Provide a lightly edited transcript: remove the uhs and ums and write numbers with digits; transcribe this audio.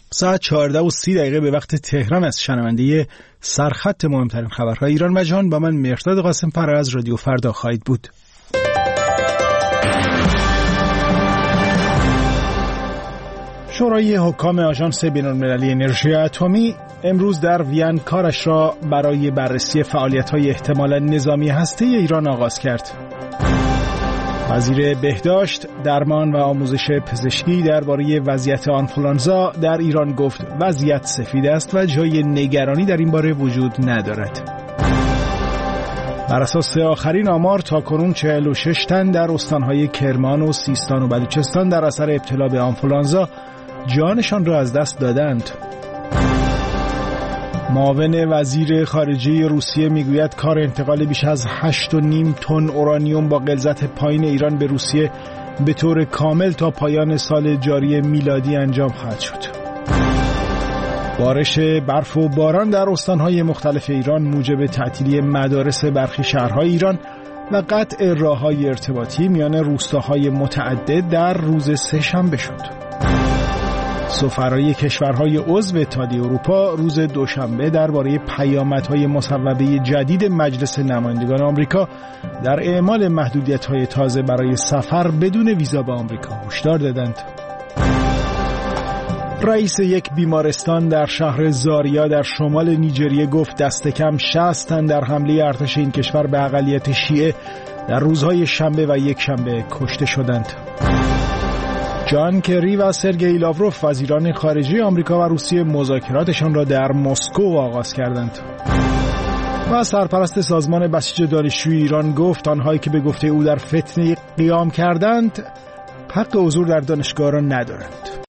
ساعت 14:30 به وقت تهران است. شنونده سرخط مهمترین خبرهای ایران و جهان با من مهرداد قاسم‌پر از رادیو فردا خواهید بود. شورای حکام آژانس بین‌المللی انرژی اتمی امروز در وین کارش را برای بررسی فعالیت‌های احتمالاً نظامی هسته ایران آغاز کرد. وزیر بهداشت، درمان و آموزش پزشکی درباره وضعیت آنفولانزا در ایران گفت وضعیت سفید است و جای نگرانی در این باره وجود ندارد. بر اساس آخرین آمار تاکنون 46 تن در استانهای کرمان و سیستان و بلوچستان در اثر ابتلا به آنفولانزا جانشان را از دست دادند. معاون وزیر خارجه روسیه میگوید کار انتقال بیش از 8.5 تن اورانیوم با غلظت پایین ایران به روسیه به طور کامل تا پایان سال جاری میلادی انجام خواهد شد. بارش برف و باران در استانهای مختلف ایران موجب تعطیلی مدارس برخی شهرهای ایران و قطع راههای ارتباطی میان روستاهای متعدد در روز سه‌شنبه شد. سفرای کشورهای عضو اتحادیه اروپا روز دوشنبه درباره پیامدهای مصوبه جدید مجلس نمایندگان آمریکا در اعمال محدودیت‌های تازه برای سفر بدون ویزا به آمریکا هشدار دادند. رئیس یک بیمارستان در شهر زاریا در شمال نیجریه گفت دست کم 60 تن در حمله ارتش این کشور به اقلیت شیعه در روزهای شنبه و یک شنبه کشته شدند. جان کری و سرگئی لاوروف وزیران خارجه آمریکا و روسیه مذاکراتشان را در مسکو آغاز کردند. و سرپرست سازمان بسیج دانشجوی ایران گفت آنهایی که به گفته او در فتنه قیام کردند حق حضور در دانشگاه را ندارند.